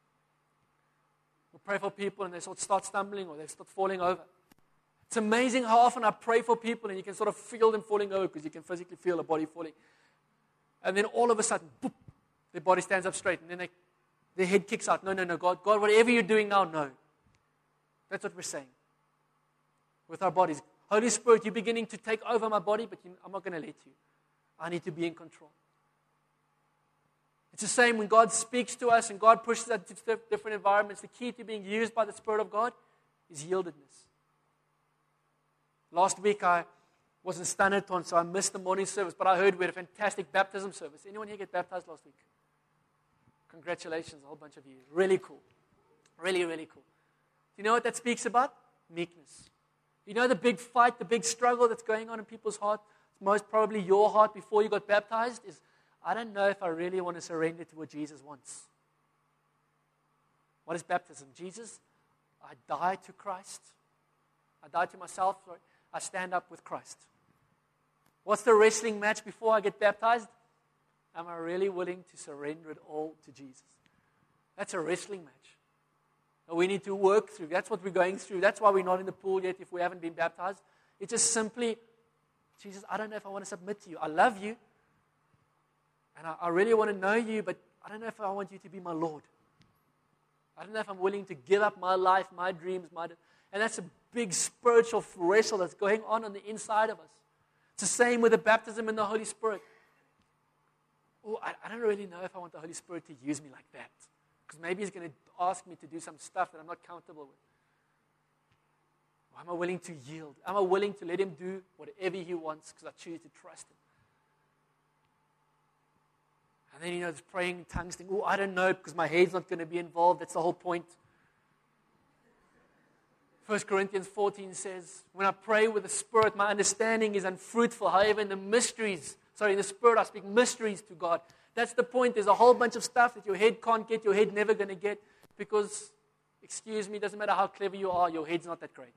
We pray for people and they sort of start stumbling or they start falling over. It's amazing how often I pray for people and you can sort of feel them falling over because you can physically feel the body falling. And then all of a sudden, boop, their body stands up straight. And then they, their head kicks out. No, no, no, God, God, whatever you're doing now, no. That's what we're saying. With our bodies. Holy Spirit, you're beginning to take over my body, but you, I'm not going to let you. I need to be in control. It's the same when God speaks to us and God pushes us into different environments. The key to being used by the Spirit of God is yieldedness. Last week I was in Standerton, so I missed the morning service, but I heard we had a fantastic baptism service. Anyone here get baptized last week? Congratulations, a whole bunch of you. Really cool. Really, really cool. Do you know what that speaks about? Meekness. You know the big fight, the big struggle that's going on in people's heart, most probably your heart before you got baptized, is I don't know if I really want to surrender to what Jesus wants. What is baptism? Jesus, I die to Christ. I die to myself. Sorry. I stand up with Christ. What's the wrestling match before I get baptized? Am I really willing to surrender it all to Jesus? That's a wrestling match. We need to work through. That's what we're going through. That's why we're not in the pool yet if we haven't been baptized. It's just simply, Jesus, I don't know if I want to submit to you. I love you. And I, I really want to know you, but I don't know if I want you to be my Lord. I don't know if I'm willing to give up my life, my dreams, my... And that's a big spiritual wrestle that's going on on the inside of us. It's the same with the baptism in the Holy Spirit. Oh, I, I don't really know if I want the Holy Spirit to use me like that. Because maybe He's going to ask me to do some stuff that I'm not comfortable with. Or am I willing to yield? Am I willing to let Him do whatever He wants because I choose to trust Him? And then, you know, this praying in tongues thing. Oh, I don't know because my head's not going to be involved. That's the whole point. First Corinthians fourteen says, when I pray with the Spirit, my understanding is unfruitful. However, in the mysteries, sorry, in the Spirit, I speak mysteries to God. That's the point. There's a whole bunch of stuff that your head can't get, your head never going to get, because, excuse me, it doesn't matter how clever you are, your head's not that great.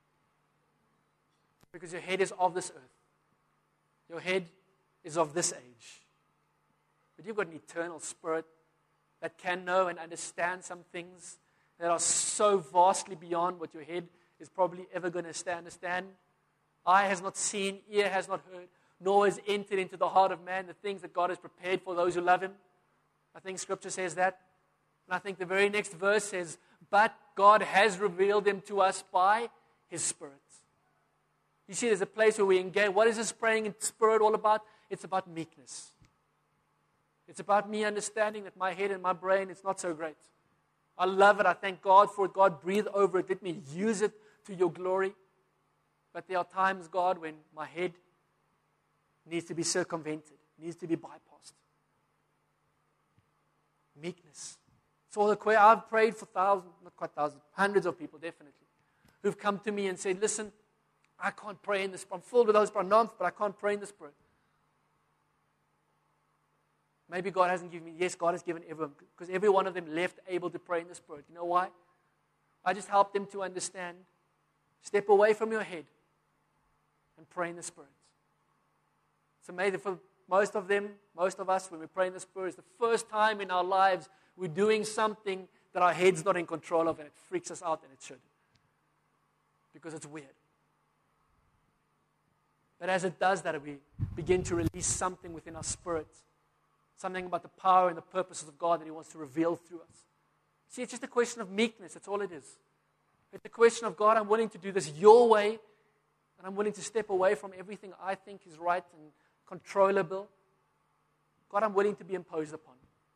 Because your head is of this earth. Your head is of this age. But you've got an eternal spirit that can know and understand some things that are so vastly beyond what your head is probably ever going to understand. Eye has not seen, ear has not heard, nor has entered into the heart of man the things that God has prepared for those who love Him. I think Scripture says that. And I think the very next verse says, but God has revealed them to us by His Spirit. You see, there's a place where we engage. What is this praying in spirit all about? It's about meekness. It's about me understanding that my head and my brain is not so great. I love it. I thank God for it. God, breathe over it. Let me use it to your glory. But there are times, God, when my head needs to be circumvented, needs to be bypassed. Meekness. So the que- I've prayed for thousands, not quite thousands, hundreds of people, definitely, who've come to me and said, listen, I can't pray in the Spirit. I'm filled with those pronouns, but I can't pray in the Spirit. Maybe God hasn't given me. Yes, God has given everyone, because every one of them left able to pray in the Spirit. You know why? I just helped them to understand. Step away from your head and pray in the Spirit. So maybe for most of them, most of us, when we pray in the Spirit, it's the first time in our lives we're doing something that our head's not in control of, and it freaks us out, and it should. Because it's weird. But as it does that, we begin to release something within our spirit. Something about the power and the purposes of God that He wants to reveal through us. See, it's just a question of meekness. That's all it is. It's a question of, God, I'm willing to do this your way, and I'm willing to step away from everything I think is right and controllable. God, I'm willing to be imposed upon.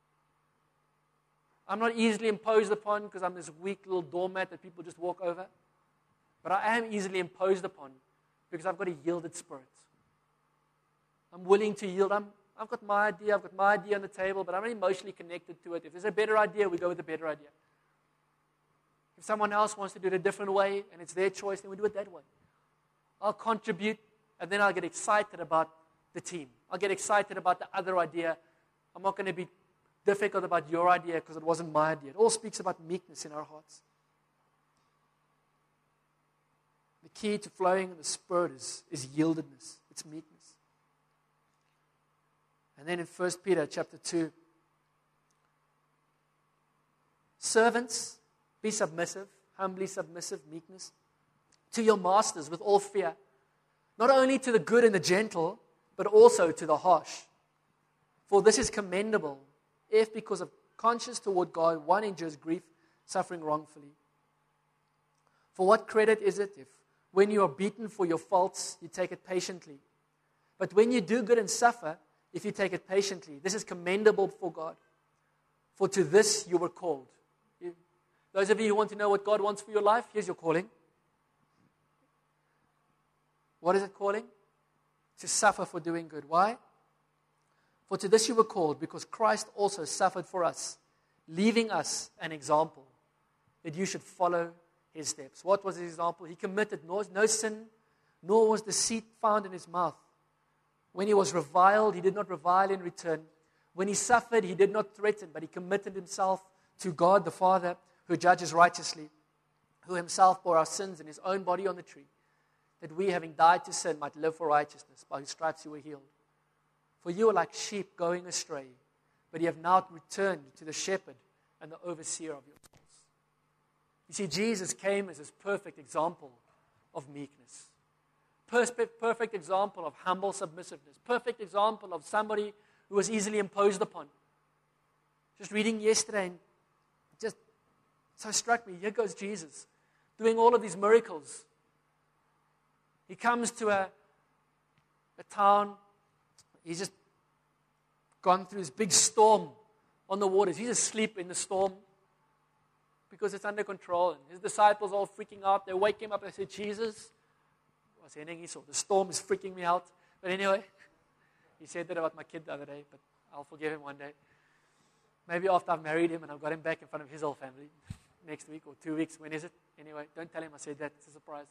I'm not easily imposed upon because I'm this weak little doormat that people just walk over. But I am easily imposed upon because I've got a yielded spirit. I'm willing to yield. I'm I've got my idea, I've got my idea on the table, but I'm not emotionally connected to it. If there's a better idea, we go with the better idea. If someone else wants to do it a different way, and it's their choice, then we do it that way. I'll contribute, and then I'll get excited about the team. I'll get excited about the other idea. I'm not going to be difficult about your idea because it wasn't my idea. It all speaks about meekness in our hearts. The key to flowing in the Spirit is, is yieldedness. It's meekness. And then in First Peter chapter two, servants, be submissive, humbly submissive, meekness, to your masters with all fear, not only to the good and the gentle, but also to the harsh. For this is commendable, if because of conscience toward God one endures grief, suffering wrongfully. For what credit is it if, when you are beaten for your faults, you take it patiently? But when you do good and suffer, if you take it patiently, this is commendable before God. For to this you were called. You, those of you who want to know what God wants for your life, here's your calling. What is it calling? To suffer for doing good. Why? For to this you were called, because Christ also suffered for us, leaving us an example, that you should follow his steps. What was his example? He committed no, no sin, nor was deceit found in his mouth. When he was reviled, he did not revile in return. When he suffered, he did not threaten, but he committed himself to God the Father, who judges righteously, who himself bore our sins in his own body on the tree, that we, having died to sin, might live for righteousness. By whose stripes you were healed. For you are like sheep going astray, but you have now returned to the shepherd and the overseer of your souls. You see, Jesus came as this perfect example of meekness. Perfect, perfect example of humble submissiveness. Perfect example of somebody who was easily imposed upon. Just reading yesterday, and it just so struck me. Here goes Jesus, doing all of these miracles. He comes to a, a town. He's just gone through this big storm on the waters. He's asleep in the storm because it's under control. And his disciples all freaking out. They wake him up and they say, Jesus, the storm is freaking me out. But anyway, he said that about my kid the other day, but I'll forgive him one day. Maybe after I've married him and I've got him back in front of his whole family next week or two weeks. When is it? Anyway, don't tell him I said that. It's a surprise.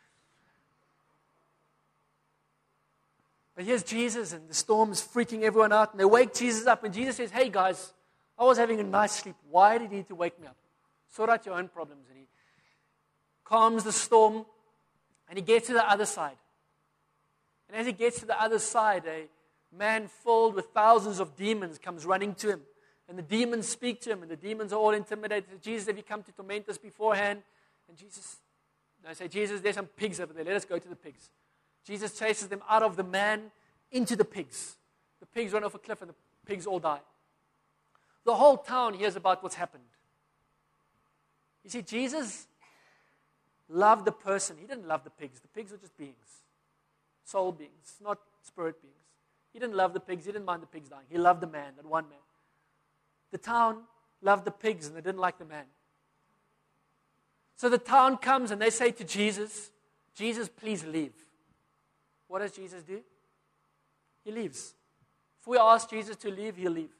But here's Jesus, and the storm is freaking everyone out, and they wake Jesus up, and Jesus says, hey guys, I was having a nice sleep. Why did you need to wake me up? Sort out your own problems. And he calms the storm, and he gets to the other side. And as he gets to the other side, a man filled with thousands of demons comes running to him. And the demons speak to him, and the demons are all intimidated. Jesus, have you come to torment us beforehand? And Jesus, they say, Jesus, there's some pigs over there. Let us go to the pigs. Jesus chases them out of the man into the pigs. The pigs run off a cliff, and the pigs all die. The whole town hears about what's happened. You see, Jesus loved the person. He didn't love the pigs. The pigs were just beings. Soul beings, not spirit beings. He didn't love the pigs. He didn't mind the pigs dying. He loved the man, that one man. The town loved the pigs, and they didn't like the man. So the town comes, and they say to Jesus, Jesus, please leave. What does Jesus do? He leaves. If we ask Jesus to leave, he'll leave.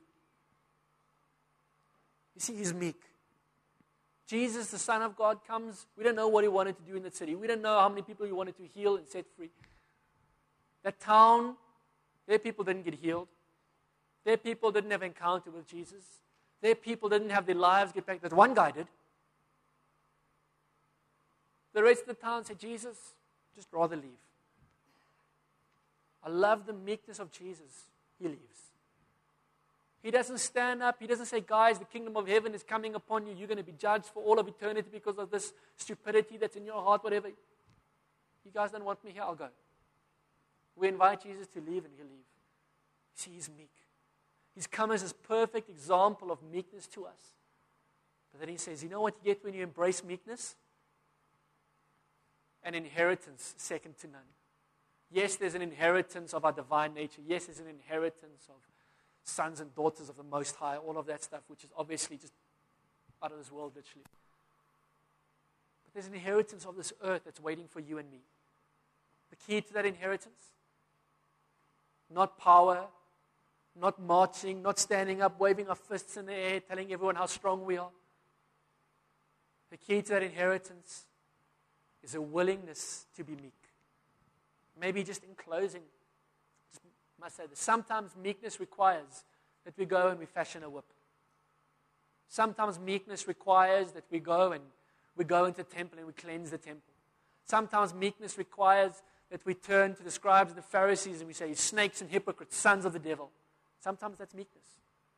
You see, he's meek. Jesus, the Son of God, comes. We don't know what he wanted to do in that city. We don't know how many people he wanted to heal and set free. That town, their people didn't get healed. Their people didn't have an encounter with Jesus. Their people didn't have their lives get back. That one guy did. The rest of the town said, Jesus, just rather leave. I love the meekness of Jesus. He leaves. He doesn't stand up. He doesn't say, guys, the kingdom of heaven is coming upon you. You're going to be judged for all of eternity because of this stupidity that's in your heart, whatever. You guys don't want me here, I'll go. We invite Jesus to leave, and he'll leave. See, he's meek. He's come as this perfect example of meekness to us. But then he says, you know what you get when you embrace meekness? An inheritance second to none. Yes, there's an inheritance of our divine nature. Yes, there's an inheritance of sons and daughters of the Most High, all of that stuff, which is obviously just out of this world, literally. But there's an inheritance of this earth that's waiting for you and me. The key to that inheritance? Not power, not marching, not standing up, waving our fists in the air, telling everyone how strong we are. The key to that inheritance is a willingness to be meek. Maybe just in closing, just must say this. Sometimes meekness requires that we go and we fashion a whip. Sometimes meekness requires that we go and we go into the temple and we cleanse the temple. Sometimes meekness requires that we turn to the scribes and the Pharisees and we say, snakes and hypocrites, sons of the devil. Sometimes that's meekness.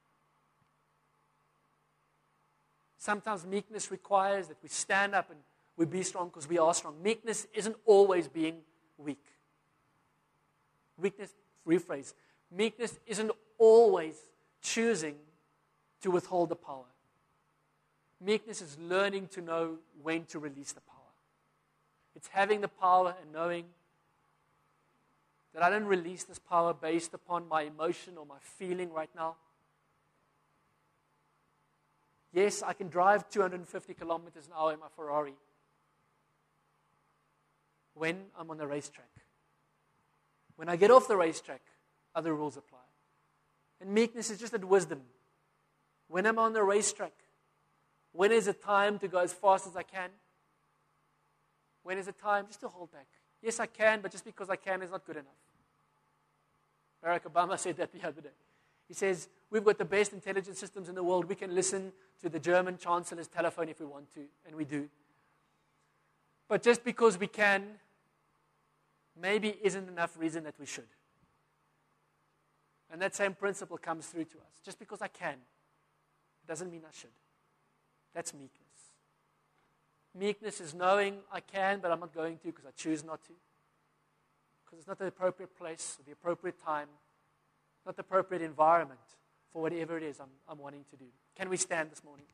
Sometimes meekness requires that we stand up and we be strong because we are strong. Meekness isn't always being weak. Weakness, rephrase. Meekness isn't always choosing to withhold the power. Meekness is learning to know when to release the power. It's having the power and knowing that I don't release this power based upon my emotion or my feeling right now. Yes, I can drive two hundred fifty kilometers an hour in my Ferrari when I'm on the racetrack. When I get off the racetrack, other rules apply. And meekness is just that wisdom. When I'm on the racetrack, when is it time to go as fast as I can? When is it time just to hold back? Yes, I can, but just because I can is not good enough. Barack Obama said that the other day. He says, we've got the best intelligence systems in the world. We can listen to the German Chancellor's telephone if we want to, and we do. But just because we can, maybe isn't enough reason that we should. And that same principle comes through to us. Just because I can, it doesn't mean I should. That's meekness. Meekness is knowing I can, but I'm not going to because I choose not to. Because it's not the appropriate place, or the appropriate time, not the appropriate environment for whatever it is I'm, I'm wanting to do. Can we stand this morning?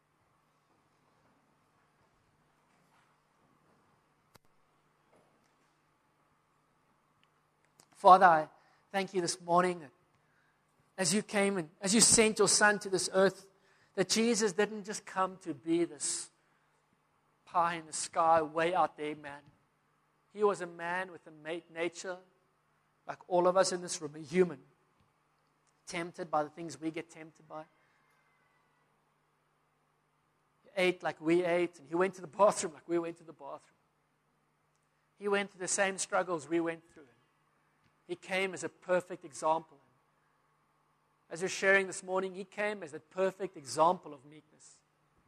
Father, I thank you this morning that as you came and as you sent your Son to this earth, that Jesus didn't just come to be this pie in the sky, way out there man. He was a man with a made nature, like all of us in this room, a human, tempted by the things we get tempted by. He ate like we ate, and he went to the bathroom like we went to the bathroom. He went through the same struggles we went through. He came as a perfect example. As you're sharing this morning, he came as a perfect example of meekness.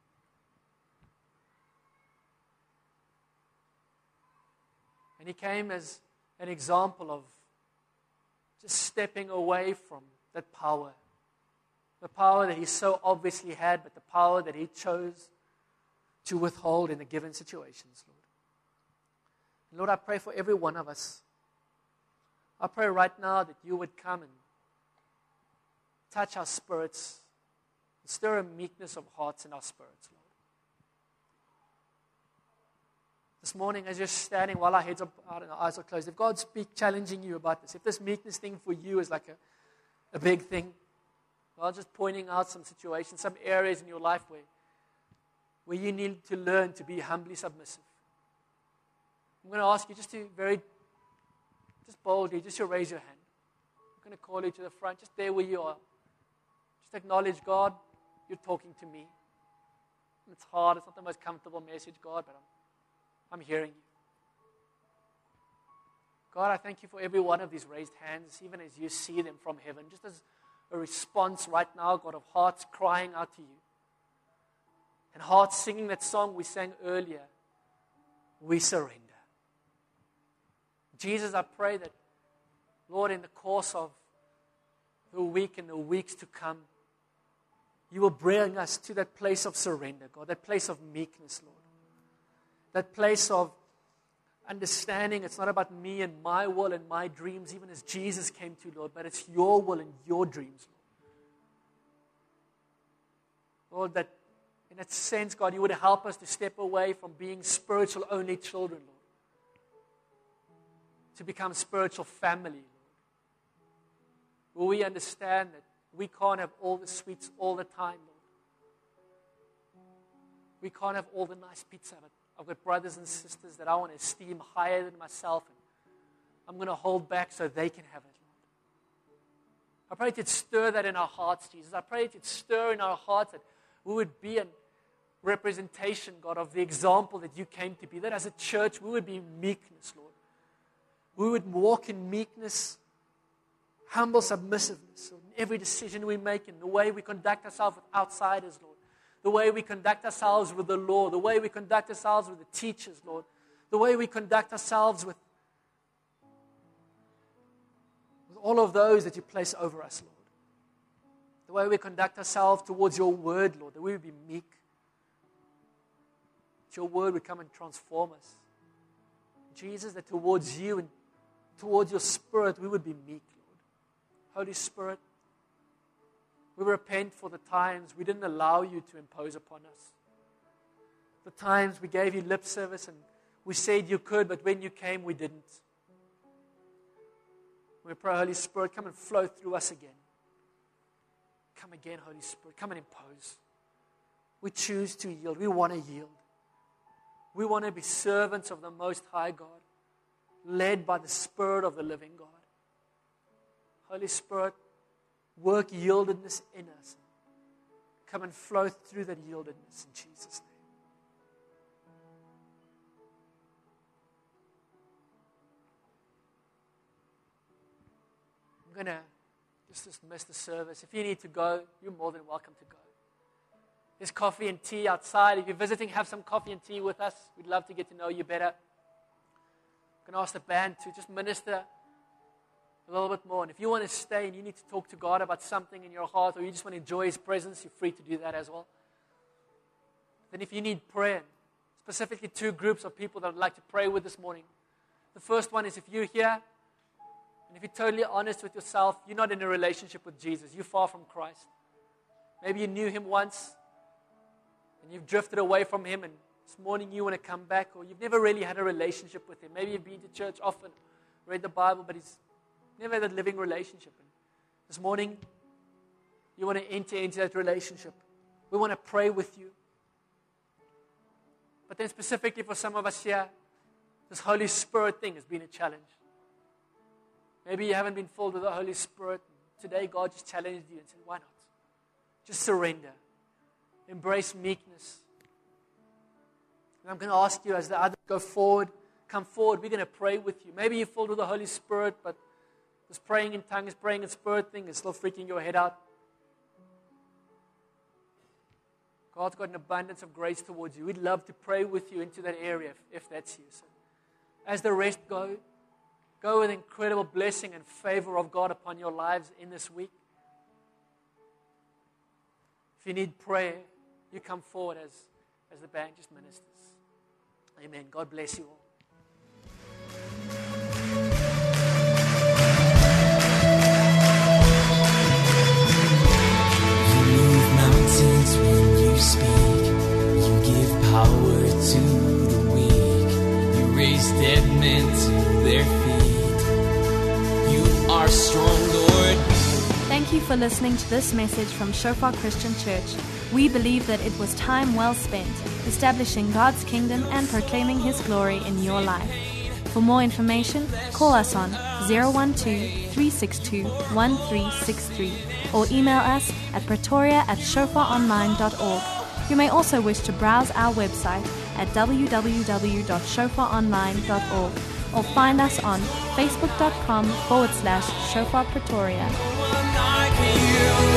And he came as an example of just stepping away from that power. The power that he so obviously had, but the power that he chose to withhold in the given situations, Lord. And Lord, I pray for every one of us. I pray right now that you would come and touch our spirits, and stir a meekness of hearts in our spirits, Lord. This morning, as you're standing while our heads are out and our eyes are closed, if God speak challenging you about this, if this meekness thing for you is like a, a big thing, God just pointing out some situations, some areas in your life where, where you need to learn to be humbly submissive. I'm going to ask you just to very, just boldly, just to raise your hand. I'm going to call you to the front, just there where you are. Just acknowledge, God, you're talking to me. It's hard, it's not the most comfortable message, God, but I'm I'm hearing you. God, I thank you for every one of these raised hands, even as you see them from heaven, just as a response right now, God, of hearts crying out to you. And hearts singing that song we sang earlier, we surrender. Jesus, I pray that, Lord, in the course of the week and the weeks to come, you will bring us to that place of surrender, God, that place of meekness, Lord. That place of understanding it's not about me and my will and my dreams, even as Jesus came to, Lord, but it's your will and your dreams, Lord. Lord, that in that sense, God, you would help us to step away from being spiritual-only children, Lord, to become spiritual family, Lord. Will we understand that we can't have all the sweets all the time, Lord. We can't have all the nice pizza, but I've got brothers and sisters that I want to esteem higher than myself, and I'm going to hold back so they can have it, Lord. I pray that you'd stir that in our hearts, Jesus. I pray that you'd stir in our hearts that we would be a representation, God, of the example that you came to be. That as a church, we would be meekness, Lord. We would walk in meekness, humble submissiveness in every decision we make, in the way we conduct ourselves with outsiders, Lord. The way we conduct ourselves with the law, the way we conduct ourselves with the teachers, Lord, the way we conduct ourselves with, with all of those that you place over us, Lord. The way we conduct ourselves towards your word, Lord, that we would be meek. That your word would come and transform us. Jesus, that towards you and towards your spirit, we would be meek, Lord. Holy Spirit, We repent for the times we didn't allow you to impose upon us. The times we gave you lip service and we said you could, but when you came, we didn't. We pray, Holy Spirit, come and flow through us again. Come again, Holy Spirit. Come and impose. We choose to yield. We want to yield. We want to be servants of the Most High God, led by the Spirit of the living God. Holy Spirit, work yieldedness in us. Come and flow through that yieldedness in Jesus' name. I'm going to just dismiss the service. If you need to go, you're more than welcome to go. There's coffee and tea outside. If you're visiting, have some coffee and tea with us. We'd love to get to know you better. I'm going to ask the band to just minister a little bit more. And if you want to stay and you need to talk to God about something in your heart, or you just want to enjoy His presence, you're free to do that as well. Then if you need prayer, specifically two groups of people that I'd like to pray with this morning. The first one is if you're here, and if you're totally honest with yourself, you're not in a relationship with Jesus. You're far from Christ. Maybe you knew Him once, and you've drifted away from Him, and this morning you want to come back, or you've never really had a relationship with Him. Maybe you've been to church often, read the Bible, but He's never had a living relationship. And this morning, you want to enter into that relationship. We want to pray with you. But then specifically for some of us here, this Holy Spirit thing has been a challenge. Maybe you haven't been filled with the Holy Spirit. Today, God just challenged you and said, why not? Just surrender. Embrace meekness. And I'm going to ask you as the others go forward, come forward. We're going to pray with you. Maybe you're filled with the Holy Spirit, but this praying in tongues, praying in spirit thing is still freaking your head out. God's got an abundance of grace towards you. We'd love to pray with you into that area if, if that's you. So as the rest go, go with incredible blessing and favor of God upon your lives in this week. If you need prayer, you come forward as, as the band just ministers. Amen. God bless you all. You move mountains when you speak. You give power to the weak. You raise dead men to their feet. You are strong, Lord. Thank you for listening to this message from Shofar Christian Church. We believe that it was time well spent establishing God's kingdom and proclaiming His glory in your life. For more information, call us on zero one two, three six two, one three six three or email us at pretoria at shofar online dot org. You may also wish to browse our website at w w w dot shofar online dot org or find us on facebook dot com forward slash Shofar Pretoria. Like you.